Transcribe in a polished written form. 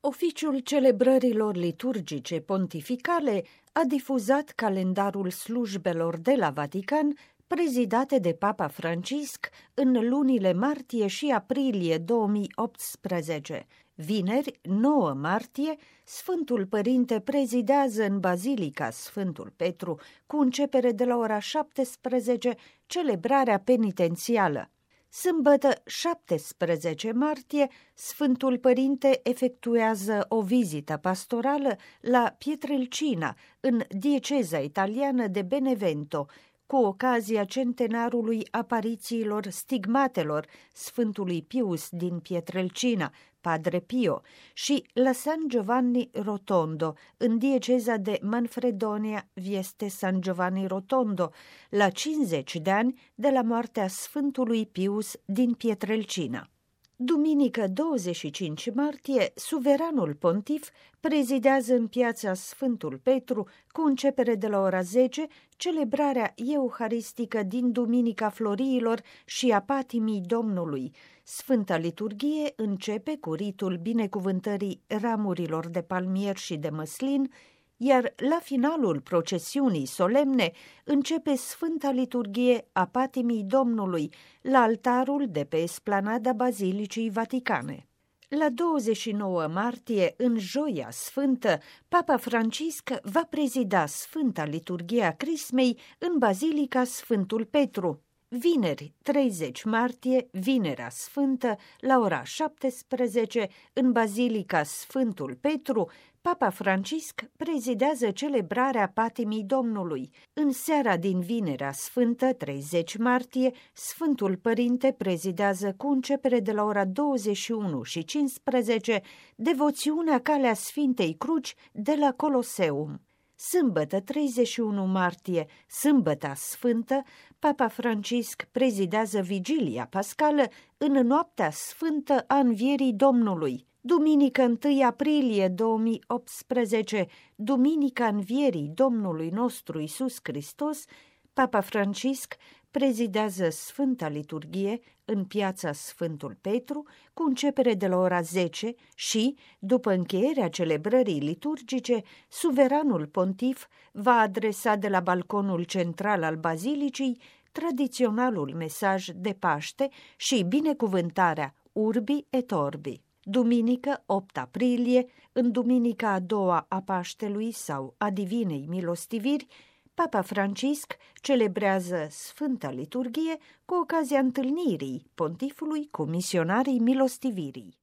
Oficiul celebrărilor liturgice pontificale a difuzat calendarul slujbelor de la Vatican, prezidate de Papa Francisc în lunile martie și aprilie 2018. Vineri, 9 martie, Sfântul Părinte prezidează în Bazilica Sfântul Petru, cu începere de la ora 17, celebrarea penitențială. Sâmbătă, 17 martie, Sfântul Părinte efectuează o vizită pastorală la Pietrelcina, în dieceza italiană de Benevento, cu ocazia centenarului aparițiilor stigmatelor Sfântului Pius din Pietrelcina, Padre Pio, și la San Giovanni Rotondo, în dieceza de Manfredonia, Vieste San Giovanni Rotondo, la 50 de ani de la moartea Sfântului Pius din Pietrelcina. Duminică 25 martie, suveranul pontif prezidează în piața Sfântul Petru, cu începere de la ora 10, celebrarea euharistică din Duminica Floriilor și a Patimii Domnului. Sfânta liturghie începe cu ritul binecuvântării ramurilor de palmier și de măslin, iar la finalul procesiunii solemne începe Sfânta liturghie a Patimii Domnului la altarul de pe esplanada Bazilicii Vaticane. La 29 martie, în Joia Sfântă, Papa Francisc va prezida Sfânta liturghie a Crismei în Bazilica Sfântul Petru. Vineri, 30 martie, Vinerea Sfântă, la ora 17, în Bazilica Sfântul Petru, Papa Francisc prezidează celebrarea Patimii Domnului. În seara din Vinerea Sfântă, 30 martie, Sfântul Părinte prezidează cu începere de la ora 21:15 devoțiunea Calea Sfintei Cruci de la Coloseum. Sâmbătă, 31 martie, Sâmbăta Sfântă, Papa Francisc prezidează Vigilia Pascală în noaptea sfântă a Învierii Domnului. Duminică 1 aprilie 2018, Duminica Învierii Domnului nostru Iisus Hristos, Papa Francisc prezidează Sfânta liturghie în piața Sfântul Petru, cu începere de la ora 10 și, după încheierea celebrării liturgice, suveranul pontif va adresa de la balconul central al bazilicii tradiționalul mesaj de Paște și binecuvântarea Urbi et Orbi. Duminică 8 aprilie, în duminica a doua a Paștelui sau a Divinei Milostiviri, Papa Francisc celebrează Sfânta liturghie cu ocazia întâlnirii pontifului cu misionarii Milostivirii.